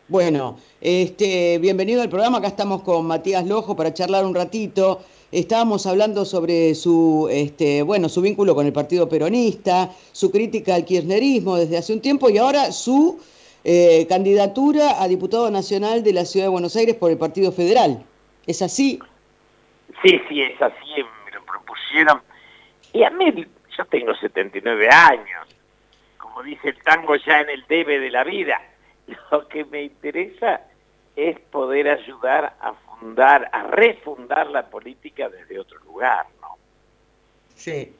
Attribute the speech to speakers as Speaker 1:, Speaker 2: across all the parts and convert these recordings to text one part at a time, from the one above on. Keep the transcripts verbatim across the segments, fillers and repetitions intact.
Speaker 1: Bueno, este, bienvenido al programa. Acá estamos con Matías Lojo para charlar un ratito. Estábamos hablando sobre su, este, bueno, su vínculo con el Partido Peronista, su crítica al kirchnerismo desde hace un tiempo y ahora su eh, candidatura a diputado nacional de la Ciudad de Buenos Aires por el Partido Federal. ¿Es así?
Speaker 2: Sí, sí, es así, me lo propusieron. Y a mí, yo tengo setenta y nueve años, como dice el tango, ya en el debe de la vida. Lo que me interesa es poder ayudar a fundar, a refundar la política desde otro lugar, ¿no?
Speaker 1: Sí.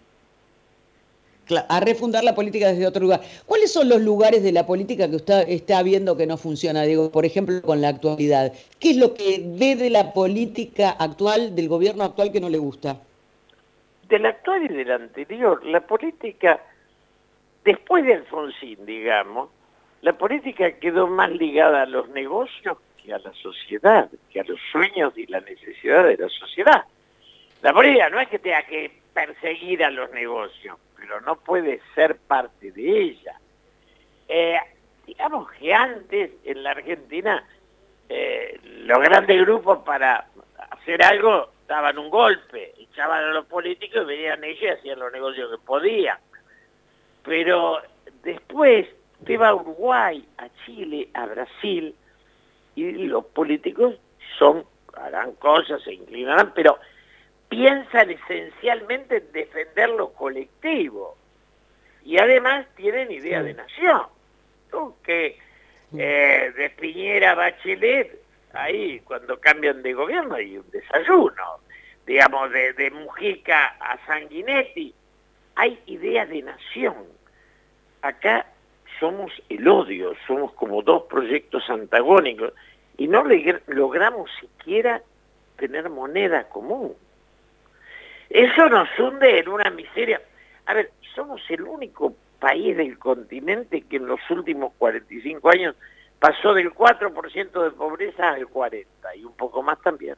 Speaker 1: A refundar la política desde otro lugar. ¿Cuáles son los lugares de la política que usted está viendo que no funciona? Digo, por ejemplo, con la actualidad. ¿Qué es lo que ve de la política actual, del gobierno actual, que no le gusta?
Speaker 2: Del actual y del anterior, la política, después de Alfonsín, digamos, la política quedó más ligada a los negocios que a la sociedad, que a los sueños y la necesidad de la sociedad. La política no es que tenga que perseguir a los negocios, pero no puede ser parte de ella. Eh, digamos que antes en la Argentina eh, los grandes grupos para hacer algo daban un golpe, echaban a los políticos y venían ellos y hacían los negocios que podían. Pero después usted va a Uruguay, a Chile, a Brasil, y los políticos son, harán cosas, se inclinarán, pero piensan esencialmente en defender lo colectivo. Y además tienen idea de nación. ¿No? Que eh, de Piñera a Bachelet, ahí cuando cambian de gobierno hay un desayuno. Digamos, de, de Mujica a Sanguinetti, hay idea de nación. Acá somos el odio, somos como dos proyectos antagónicos y no logramos siquiera tener moneda común. Eso nos hunde en una miseria. A ver, somos el único país del continente que en los últimos cuarenta y cinco años pasó del cuatro por ciento de pobreza al cuarenta por ciento, y un poco más también.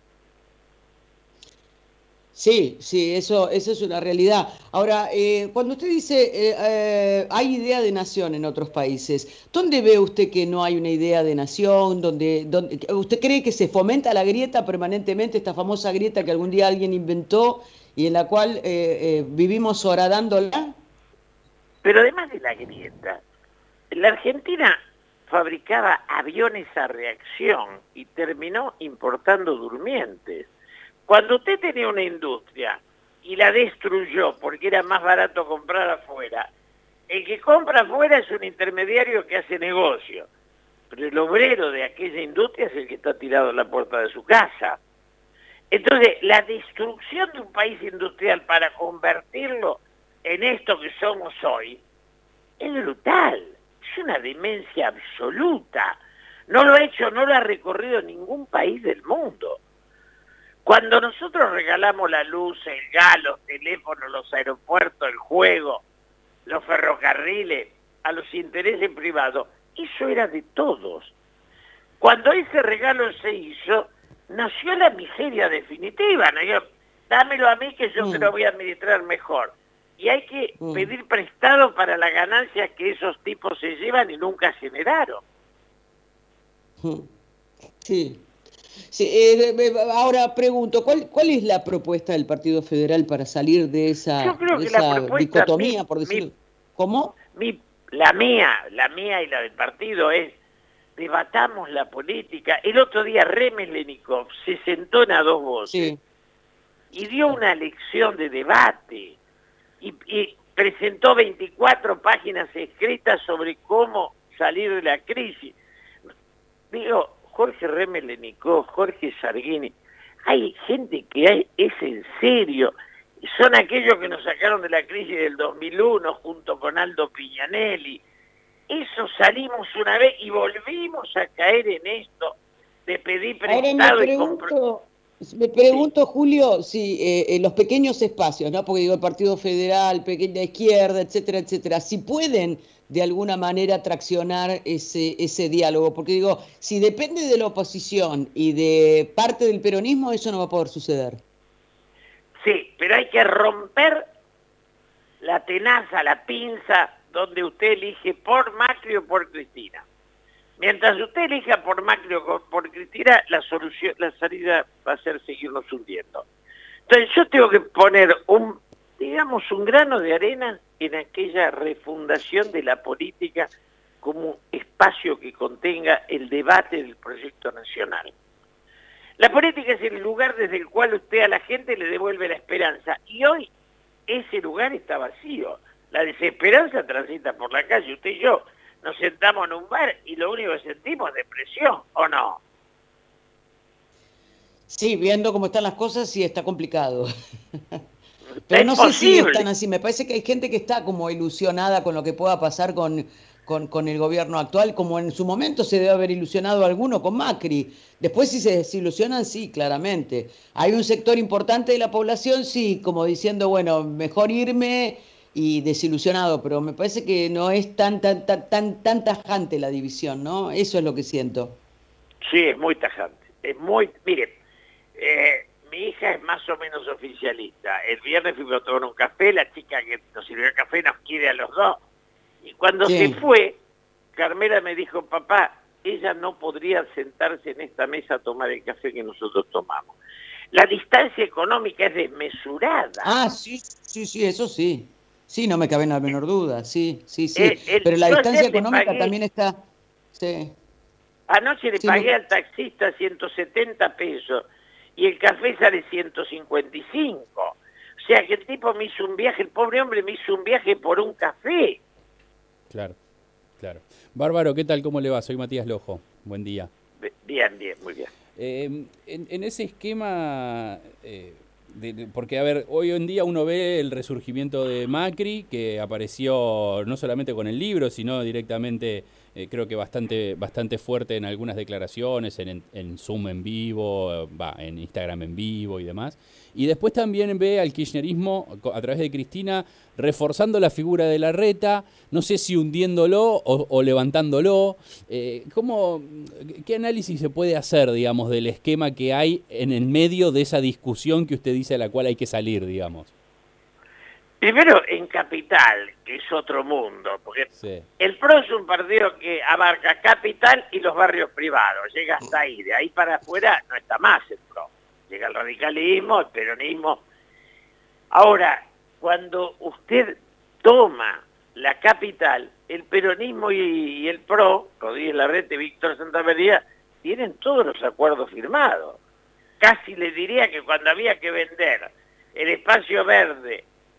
Speaker 1: Sí, sí, eso, eso es una realidad. Ahora, eh, cuando usted dice eh, eh, hay idea de nación en otros países, ¿dónde ve usted que no hay una idea de nación? ¿Dónde, dónde, ¿Usted cree que se fomenta la grieta permanentemente, esta famosa grieta que algún día alguien inventó y en la cual eh, eh, vivimos horadándola?
Speaker 2: Pero además de la grieta, la Argentina fabricaba aviones a reacción y terminó importando durmientes. Cuando usted tenía una industria y la destruyó porque era más barato comprar afuera, el que compra afuera es un intermediario que hace negocio, pero el obrero de aquella industria es el que está tirado en la puerta de su casa. Entonces, la destrucción de un país industrial para convertirlo en esto que somos hoy es brutal, es una demencia absoluta. No lo ha hecho, no lo ha recorrido ningún país del mundo. Cuando nosotros regalamos la luz, el gas, los teléfonos, los aeropuertos, el juego, los ferrocarriles, a los intereses privados, eso era de todos. Cuando ese regalo se hizo, nació la miseria definitiva, ¿no? Yo, dámelo a mí que yo mm. te lo voy a administrar mejor. Y hay que mm. pedir prestado para las ganancias que esos tipos se llevan y nunca generaron.
Speaker 1: Sí. Sí, eh, ahora pregunto, ¿cuál, ¿cuál es la propuesta del Partido Federal para salir de esa,
Speaker 2: Yo creo
Speaker 1: de
Speaker 2: que
Speaker 1: esa
Speaker 2: la propuesta,
Speaker 1: dicotomía,
Speaker 2: mi,
Speaker 1: por decirlo?
Speaker 2: Mi,
Speaker 1: ¿Cómo?
Speaker 2: Mi, la mía, la mía y la del partido es, debatamos la política. El otro día Remes Lenikov se sentó en a dos voces sí. y dio una lección de debate y, y presentó veinticuatro páginas escritas sobre cómo salir de la crisis. Digo, Jorge Remes Lenikov, Jorge Sargini, hay gente que hay, es en serio, son aquellos que nos sacaron de la crisis del dos mil uno junto con Aldo Piñanelli. Eso salimos una vez y volvimos a caer en esto de pedir prestado
Speaker 1: Ahora me pregunto, y me pregunto, sí. Julio, si eh, en los pequeños espacios, ¿no? Porque digo, el Partido Federal, pequeña izquierda, etcétera, etcétera, si pueden de alguna manera traccionar ese, ese diálogo, porque digo, si depende de la oposición y de parte del peronismo, eso no va a poder suceder.
Speaker 2: Sí, pero hay que romper la tenaza, la pinza, donde usted elige por Macri o por Cristina. Mientras usted elija por Macri o por Cristina, la solución, la salida va a ser seguirnos hundiendo. Entonces yo tengo que poner un, digamos, un grano de arena en aquella refundación de la política como un espacio que contenga el debate del proyecto nacional. La política es el lugar desde el cual usted a la gente le devuelve la esperanza. Y hoy ese lugar está vacío. La desesperanza transita por la calle. Usted y yo nos sentamos en un bar y lo único que sentimos es depresión, ¿o no?
Speaker 1: Sí, viendo cómo están las cosas, sí está complicado. Pero no sé si están así. Me parece que hay gente que está como ilusionada con lo que pueda pasar con, con, con el gobierno actual, como en su momento se debe haber ilusionado alguno con Macri. Después si se desilusionan, sí, claramente. Hay un sector importante de la población, sí, como diciendo, bueno, mejor irme y desilusionado, pero me parece que no es tan, tan, tan, tan, tan tajante la división, ¿no? Eso es lo que siento.
Speaker 2: Sí, es muy tajante. Es muy... Mire, eh, mi hija es más o menos oficialista. El viernes fuimos a tomar un café, la chica que nos sirvió el café nos quiere a los dos. Y cuando sí. se fue, Carmela me dijo, papá, ella no podría sentarse en esta mesa a tomar el café que nosotros tomamos. La distancia económica es desmesurada.
Speaker 1: Ah, sí, sí, sí, eso sí. Sí, no me cabe la menor duda, sí, sí, sí. El, el, Pero la distancia económica pagué, también está... Sí.
Speaker 2: Anoche le
Speaker 1: sí,
Speaker 2: pagué
Speaker 1: no...
Speaker 2: al taxista ciento setenta pesos y el café sale ciento cincuenta y cinco. O sea que el tipo me hizo un viaje, el pobre hombre me hizo un viaje por un café.
Speaker 3: Claro, claro. Bárbaro, ¿qué tal? ¿Cómo le va? Soy Matías Lojo. Buen día.
Speaker 2: Bien, bien, muy bien.
Speaker 3: Eh, en, en ese esquema... Eh, De, de, porque, a ver, hoy en día uno ve el resurgimiento de Macri, que apareció no solamente con el libro, sino directamente, eh, creo que bastante bastante fuerte en algunas declaraciones, en, en, en Zoom en vivo, va, en Instagram en vivo y demás. Y después también ve al kirchnerismo, a través de Cristina, reforzando la figura de Larreta, no sé si hundiéndolo o, o levantándolo. Eh, ¿cómo, ¿Qué análisis se puede hacer, digamos, del esquema que hay en el medio de esa discusión que usted dice a la cual hay que salir, digamos?
Speaker 2: Primero, en Capital, que es otro mundo, porque sí. el PRO es un partido que abarca Capital y los barrios privados, llega hasta ahí, de ahí para afuera no está más el PRO. Llega el radicalismo, el peronismo. Ahora, cuando usted toma la Capital, el peronismo y, y el PRO, Rodríguez Larreta y Víctor Santamaría, tienen todos los acuerdos firmados. Casi le diría que cuando había que vender el espacio verde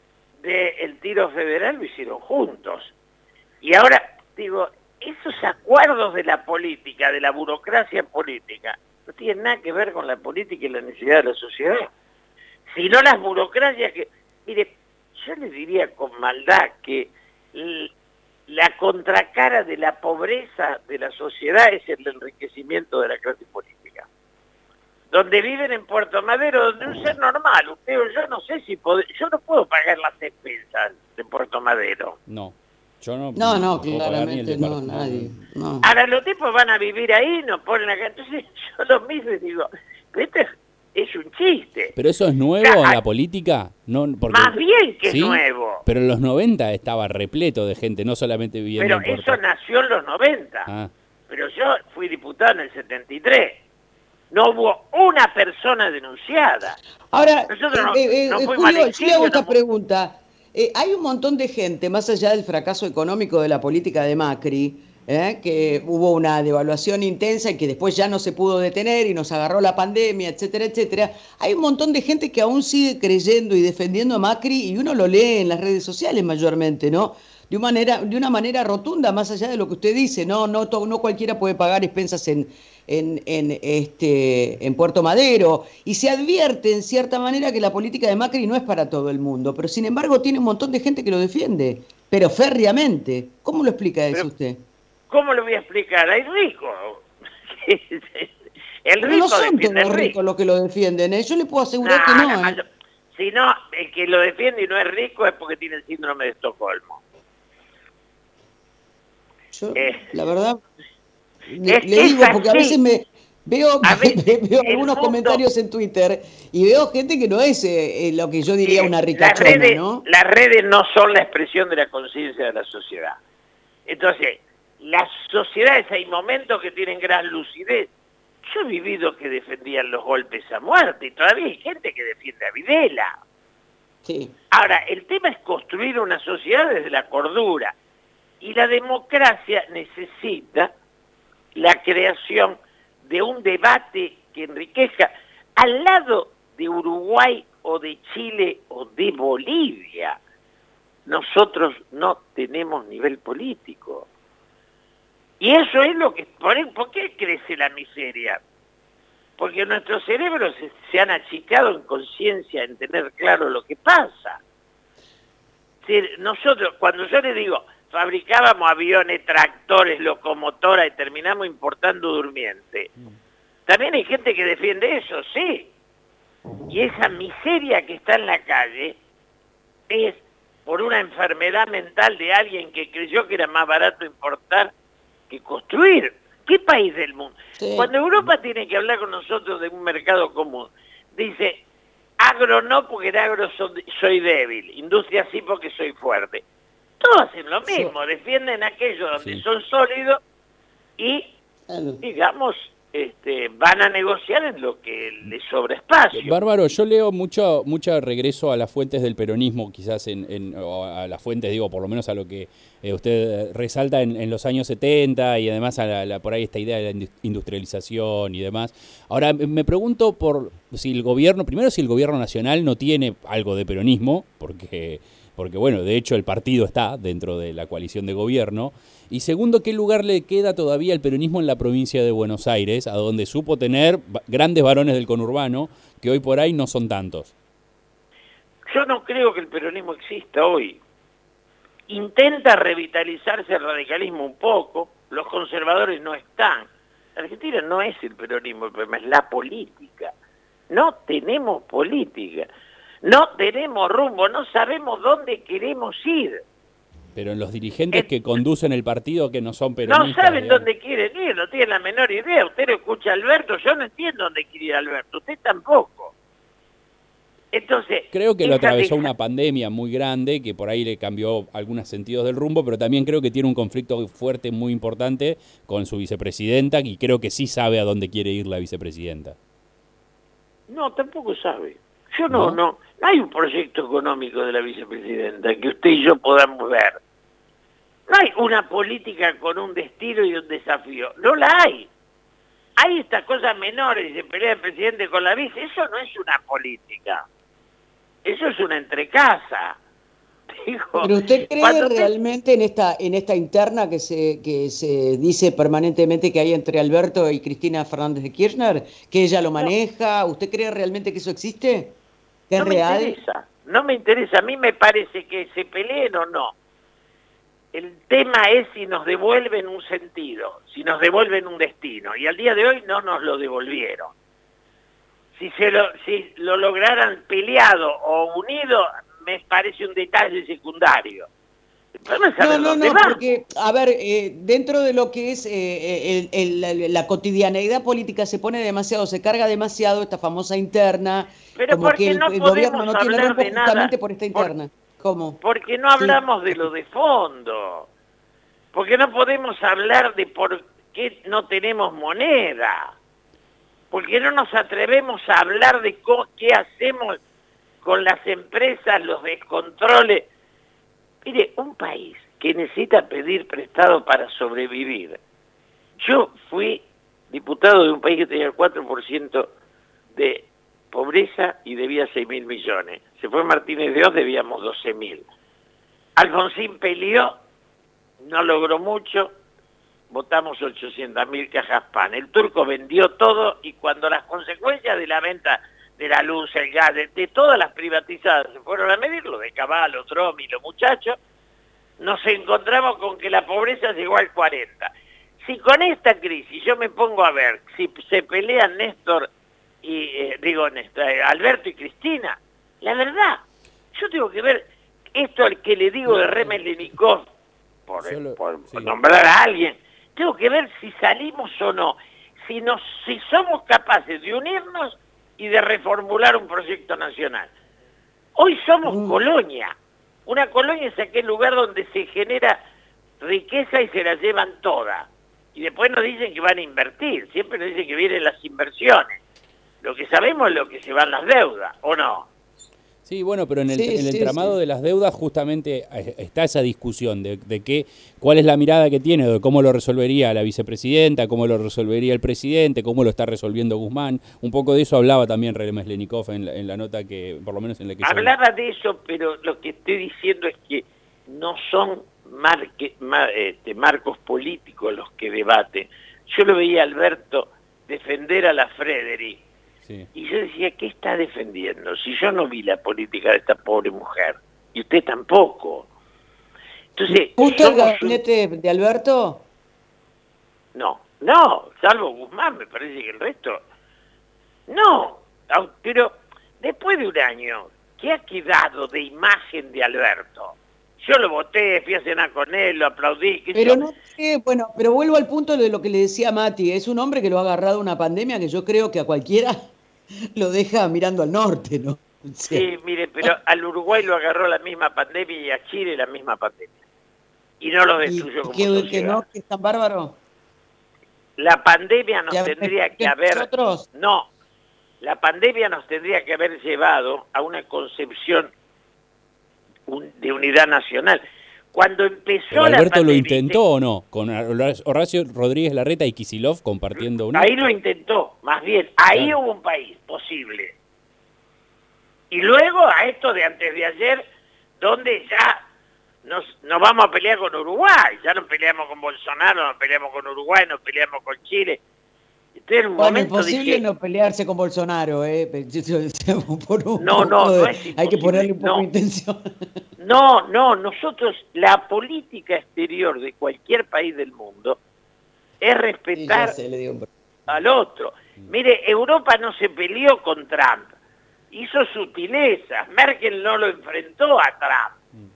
Speaker 2: del Tiro Federal lo hicieron juntos. Y ahora, digo, esos acuerdos de la política, de la burocracia política, no tienen nada que ver con la política y la necesidad de la sociedad. Sino las burocracias que... Mire, yo les diría con maldad que la contracara de la pobreza de la sociedad es el enriquecimiento de la clase política. Donde viven en Puerto Madero, donde un ser normal, usted o yo no sé si puede, yo no puedo pagar las expensas de Puerto Madero.
Speaker 3: No, yo no.
Speaker 1: No, no, claramente no, nadie. No.
Speaker 2: Ahora los tipos van a vivir ahí, nos ponen acá, entonces yo lo mismo y digo, este es un chiste.
Speaker 3: ¿Pero eso es nuevo en la política? No, porque,
Speaker 2: más bien que
Speaker 3: ¿sí?
Speaker 2: es nuevo.
Speaker 3: Pero en los noventa estaba repleto de gente, no solamente viviendo
Speaker 2: Pero
Speaker 3: en
Speaker 2: eso nació en los noventa.
Speaker 3: Ah.
Speaker 2: Pero yo fui diputado en el setenta y tres. No hubo una persona denunciada.
Speaker 1: Ahora,
Speaker 2: Nosotros no,
Speaker 1: eh, eh,
Speaker 2: no
Speaker 1: Julio, yo le hago esta no... pregunta. Eh, hay un montón de gente, más allá del fracaso económico de la política de Macri, eh, que hubo una devaluación intensa y que después ya no se pudo detener y nos agarró la pandemia, etcétera, etcétera. Hay un montón de gente que aún sigue creyendo y defendiendo a Macri y uno lo lee en las redes sociales mayormente, ¿no? De una manera, de una manera rotunda, más allá de lo que usted dice, no, no, no cualquiera puede pagar expensas en, en, en, este, en Puerto Madero, y se advierte en cierta manera que la política de Macri no es para todo el mundo, pero sin embargo tiene un montón de gente que lo defiende, pero férreamente. ¿Cómo lo explica eso pero, usted?
Speaker 2: ¿Cómo lo voy a explicar? Hay ricos. El rico
Speaker 1: no son todos
Speaker 2: los
Speaker 1: ricos los que lo defienden, ¿eh? Yo le puedo asegurar no, que no.
Speaker 2: no
Speaker 1: ¿eh?
Speaker 2: Si no, el que lo defiende y no es rico es porque tiene el síndrome de Estocolmo.
Speaker 1: Yo, eh, la verdad, le, le digo, porque a veces me veo, a veces veo algunos mundo, comentarios en Twitter y veo gente que no es eh, lo que yo diría eh, una ricachona,
Speaker 2: redes,
Speaker 1: ¿no?
Speaker 2: Las redes no son la expresión de la conciencia de la sociedad. Entonces, las sociedades hay momentos que tienen gran lucidez. Yo he vivido que defendían los golpes a muerte y todavía hay gente que defiende a Videla.
Speaker 1: Sí.
Speaker 2: Ahora, el tema es construir una sociedad desde la cordura. Y la democracia necesita la creación de un debate que enriquezca al lado de Uruguay o de Chile o de Bolivia. Nosotros no tenemos nivel político. Y eso es lo que... ¿Por qué crece la miseria? Porque nuestros cerebros se, se han achicado en conciencia, en tener claro lo que pasa. Si nosotros, cuando yo les digo, fabricábamos aviones, tractores, locomotoras y terminamos importando durmientes, también hay gente que defiende eso, sí. Y esa miseria que está en la calle es por una enfermedad mental de alguien que creyó que era más barato importar que construir. ¿Qué país del mundo? Sí. Cuando Europa tiene que hablar con nosotros de un mercado común, dice, agro no porque en agro soy, soy débil, industria sí porque soy fuerte. Todos hacen lo mismo, sí. Defienden aquello donde sí. son sólidos y, digamos, este, van a negociar en lo que les sobra espacio.
Speaker 3: Bárbaro, yo leo mucho mucho regreso a las fuentes del peronismo, quizás en, en o a las fuentes, digo, por lo menos a lo que eh, usted resalta en, en los años setenta y además a la, la, por ahí esta idea de la industrialización y demás. Ahora, me pregunto por si el gobierno, primero si el gobierno nacional no tiene algo de peronismo, porque... porque bueno, de hecho el partido está dentro de la coalición de gobierno, y segundo, ¿qué lugar le queda todavía al peronismo en la provincia de Buenos Aires, a donde supo tener grandes varones del conurbano, que hoy por ahí no son tantos?
Speaker 2: Yo no creo que el peronismo exista hoy. Intenta revitalizarse el radicalismo un poco, los conservadores no están. Argentina no es el peronismo, el problema es la política. No tenemos política. No tenemos rumbo, no sabemos dónde queremos ir.
Speaker 3: Pero en los dirigentes es, que conducen el partido que no son peronistas...
Speaker 2: No saben
Speaker 3: digamos.
Speaker 2: dónde quieren ir, no tienen la menor idea. Usted lo escucha a Alberto, yo no entiendo dónde quiere ir Alberto, usted tampoco. Entonces...
Speaker 3: Creo que lo atravesó deja... una pandemia muy grande, que por ahí le cambió algunos sentidos del rumbo, pero también creo que tiene un conflicto fuerte, muy importante, con su vicepresidenta, y creo que sí sabe a dónde quiere ir la vicepresidenta.
Speaker 2: No, tampoco sabe. Yo no, no, no, no hay un proyecto económico de la vicepresidenta que usted y yo podamos ver. No hay una política con un destino y un desafío. No la hay. Hay estas cosas menores, se pelea el presidente con la vice. Eso no es una política. Eso es una entrecasa. Digo,
Speaker 1: ¿pero usted cree
Speaker 2: usted...
Speaker 1: realmente en esta en esta interna que se que se dice permanentemente que hay entre Alberto y Cristina Fernández de Kirchner? ¿Que ella lo maneja? No. ¿Usted cree realmente que eso existe? ¿Que
Speaker 2: no
Speaker 1: es real?
Speaker 2: Me interesa, no me interesa. A mí me parece que se peleen o no. El tema es si nos devuelven un sentido, si nos devuelven un destino. Y al día de hoy no nos lo devolvieron. Si, se lo, si lo lograran peleado o unido, me parece un detalle secundario.
Speaker 1: No, no, no, porque, a ver, eh, dentro de lo que es eh, el, el, la cotidianeidad política se pone demasiado, se carga demasiado esta famosa interna,
Speaker 2: pero
Speaker 1: como que el,
Speaker 2: no
Speaker 1: el gobierno no tiene rumbo
Speaker 2: de nada,
Speaker 1: justamente por esta interna.
Speaker 2: Por,
Speaker 1: ¿Cómo?
Speaker 2: Porque no hablamos sí. de lo de fondo, porque no podemos hablar de por qué no tenemos moneda, porque no nos atrevemos a hablar de qué hacemos con las empresas, los descontroles. Mire, un país que necesita pedir prestado para sobrevivir. Yo fui diputado de un país que tenía el cuatro por ciento de pobreza y debía seis mil millones. Se fue Martínez de Oz, debíamos doce mil. Alfonsín peleó, no logró mucho, votamos ochocientas mil cajas pan. El turco vendió todo y cuando las consecuencias de la venta de la luz, el gas, de, de todas las privatizadas se fueron a medir, lo de Caballo, Tromi, los muchachos, nos encontramos con que la pobreza llegó al cuarenta. Si con esta crisis yo me pongo a ver, si se pelean Néstor y, eh, digo, Néstor, eh, Alberto y Cristina, la verdad, yo tengo que ver esto al que le digo de Remelénikov, por, Solo, por, sí. por nombrar a alguien, tengo que ver si salimos o no, si, nos, si somos capaces de unirnos y de reformular un proyecto nacional. Hoy somos mm. colonia. Una colonia es aquel lugar donde se genera riqueza y se la llevan toda. Y después nos dicen que van a invertir, siempre nos dicen que vienen las inversiones. Lo que sabemos es lo que se van las deudas, ¿o no?
Speaker 3: Sí, bueno, pero en el,
Speaker 1: Sí,
Speaker 3: en el
Speaker 1: sí,
Speaker 3: entramado
Speaker 1: sí.
Speaker 3: de las deudas justamente está esa discusión de, de qué, cuál es la mirada que tiene, de cómo lo resolvería la vicepresidenta, cómo lo resolvería el presidente, cómo lo está resolviendo Guzmán. Un poco de eso hablaba también Remeslenikov en la, en la nota que, por lo menos en la que yo...
Speaker 2: Hablaba de eso, pero lo que estoy diciendo es que no son marque, mar, este, marcos políticos los que debaten. Yo lo veía a Alberto defender a la Frederick.
Speaker 3: Sí.
Speaker 2: Y yo decía, ¿qué está defendiendo? Si yo no vi la política de esta pobre mujer, y usted tampoco. Entonces,
Speaker 1: ¿Gusta el
Speaker 2: somos
Speaker 1: gabinete
Speaker 2: un...
Speaker 1: de Alberto?
Speaker 2: No, no, salvo Guzmán, me parece que el resto... No, pero después de un año, ¿qué ha quedado de imagen de Alberto? Yo lo voté, fui a cenar con él, lo aplaudí. ¿Qué
Speaker 1: Pero
Speaker 2: yo?
Speaker 1: no sé, bueno, pero vuelvo al punto de lo que le decía Mati, es un hombre que lo ha agarrado una pandemia que yo creo que a cualquiera lo deja mirando al norte, ¿no? O sea,
Speaker 2: Sí, mire, pero al Uruguay lo agarró la misma pandemia y a Chile la misma pandemia. Y no lo
Speaker 1: y
Speaker 2: destruyó como
Speaker 1: que,
Speaker 2: sociedad.
Speaker 1: que no, que es tan bárbaro.
Speaker 2: La pandemia nos
Speaker 1: Que a-
Speaker 2: tendría que
Speaker 1: que
Speaker 2: haber...
Speaker 1: nosotros-
Speaker 2: No, la pandemia nos tendría que haber llevado a una concepción un- de unidad nacional. Cuando empezó
Speaker 3: ¿Pero
Speaker 2: la
Speaker 3: Alberto lo
Speaker 2: pandemia...
Speaker 3: intentó o no? Con Horacio Rodríguez Larreta y Kicillof compartiendo una...
Speaker 2: Ahí lo intentó, más bien, ahí
Speaker 3: Claro.
Speaker 2: hubo un país posible. Y luego a esto de antes de ayer, donde ya nos, nos vamos a pelear con Uruguay, ya no peleamos con Bolsonaro, no peleamos con Uruguay, no peleamos con Chile. Entonces en un
Speaker 1: Bueno,
Speaker 2: momento
Speaker 1: imposible
Speaker 2: dije,
Speaker 1: no pelearse con Bolsonaro, ¿eh? Por un
Speaker 2: No,
Speaker 1: poco
Speaker 2: no,
Speaker 1: de-
Speaker 2: no es
Speaker 1: hay que
Speaker 2: imposible,
Speaker 1: ponerle un poco
Speaker 2: no.
Speaker 1: de intención.
Speaker 2: no, no, nosotros, la política exterior de cualquier país del mundo es
Speaker 1: Sí, ya
Speaker 2: respetar
Speaker 1: sé, le digo un-
Speaker 2: al otro. Mire, Europa no se peleó con Trump, hizo sutilezas, Merkel no lo enfrentó a Trump,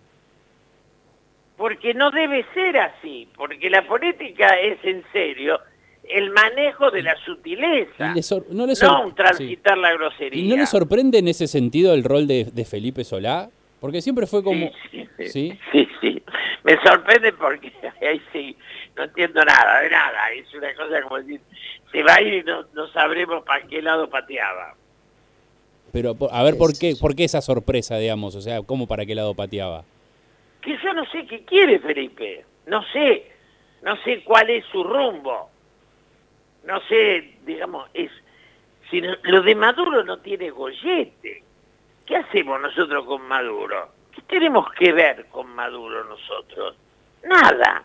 Speaker 2: porque no debe ser así, porque la política es en serio el manejo de la sutileza,
Speaker 3: Y le sor- no le
Speaker 2: no
Speaker 3: sor-
Speaker 2: un transitar la grosería.
Speaker 3: ¿Y no le sorprende en ese sentido el rol de, de Felipe Solá? Porque siempre fue como...
Speaker 2: Sí, sí,
Speaker 3: ¿Sí?
Speaker 2: sí, sí. Me sorprende porque ahí sí, no entiendo nada, de nada. Es una cosa como decir, se va a ir y no, no sabremos para qué lado pateaba.
Speaker 3: Pero, por- a ver, ¿por
Speaker 1: Es-
Speaker 3: qué, ¿por qué esa sorpresa, digamos? O sea, ¿cómo para qué lado pateaba?
Speaker 2: Que yo no sé qué quiere Felipe, no sé, no sé cuál es su rumbo. No sé, digamos, es si no- lo de Maduro no tiene gollete. ¿Qué hacemos nosotros con Maduro? ¿Qué tenemos que ver con Maduro nosotros? Nada.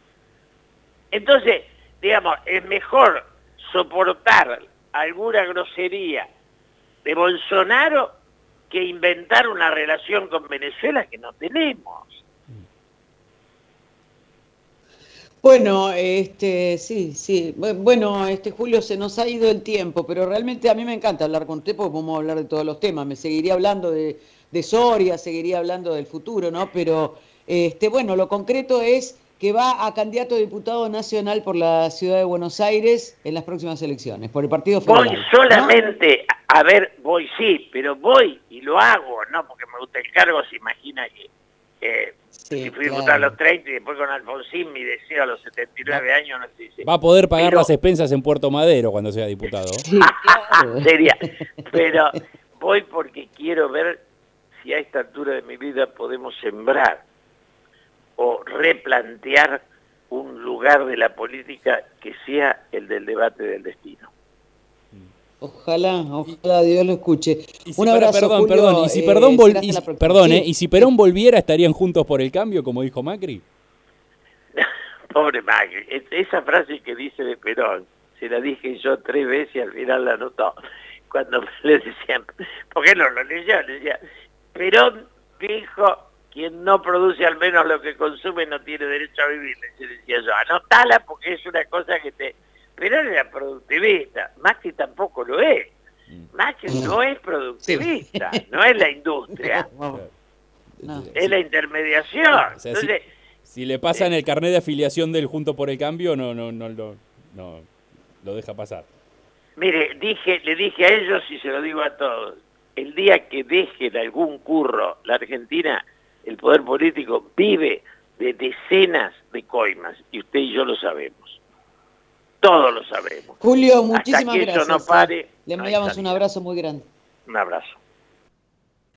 Speaker 2: Entonces, digamos, es mejor soportar alguna grosería de Bolsonaro que inventar una relación con Venezuela que no tenemos.
Speaker 1: Bueno, este, sí, sí. Bu- Bueno, este Julio, se nos ha ido el tiempo, pero realmente a mí me encanta hablar con usted porque podemos hablar de todos los temas. Me seguiría hablando de, de Soria, seguiría hablando del futuro, ¿no? Pero, este, bueno, lo concreto es que va a candidato a diputado nacional por la ciudad de Buenos Aires en las próximas elecciones, por el Partido Federal.
Speaker 2: Voy
Speaker 1: ¿no?
Speaker 2: solamente, a ver, voy sí, pero voy y lo hago, no porque me gusta el cargo, se imagina que eh,
Speaker 1: Sí,
Speaker 2: si fui
Speaker 1: claro.
Speaker 2: diputado a los treinta y después con Alfonsín mi deseo a los setenta y nueve años, no sé si...
Speaker 3: Va a poder pagar
Speaker 2: Pero-
Speaker 3: las expensas en Puerto Madero cuando sea diputado.
Speaker 1: Sí, claro.
Speaker 2: Sería, pero voy porque quiero ver si a esta altura de mi vida podemos sembrar o replantear un lugar de la política que sea el del debate del destino.
Speaker 1: Ojalá, ojalá Dios lo escuche.
Speaker 3: Y si,
Speaker 1: Un
Speaker 3: para-
Speaker 1: abrazo,
Speaker 3: perdón,
Speaker 1: Julio,
Speaker 3: perdón, y si
Speaker 1: eh,
Speaker 3: Perón, vol-
Speaker 1: será hasta
Speaker 3: y
Speaker 1: la
Speaker 3: si-
Speaker 1: próxima.
Speaker 3: perdón,
Speaker 1: Sí.
Speaker 3: eh, y si Perón volviera, ¿estarían juntos por el cambio, como dijo Macri?
Speaker 2: Pobre Macri, es- esa frase que dice de Perón, se la dije yo tres veces y al final la anotó. Cuando le decían, ¿por qué no lo leyó? Le decía, Perón dijo, quien no produce al menos lo que consume no tiene derecho a vivir. Le decía yo, anotala porque es una cosa que te... Perón era productivista, Macri tampoco lo es. Macri no es productivista, no es la industria,
Speaker 1: No, no.
Speaker 2: es la intermediación.
Speaker 3: O sea, si,
Speaker 2: Entonces,
Speaker 3: si le pasan el carnet de afiliación del Junto por el Cambio, no, no, no, no, no lo deja pasar.
Speaker 2: mire, dije, le dije a ellos y se lo digo a todos, el día que dejen algún curro la Argentina, el poder político vive de decenas de coimas, y usted y yo lo sabemos. Todos lo sabemos.
Speaker 1: Julio, muchísimas
Speaker 2: Hasta que
Speaker 1: gracias.
Speaker 2: Eso no pare,
Speaker 1: Le
Speaker 2: no
Speaker 1: enviamos un abrazo muy grande.
Speaker 2: Un abrazo.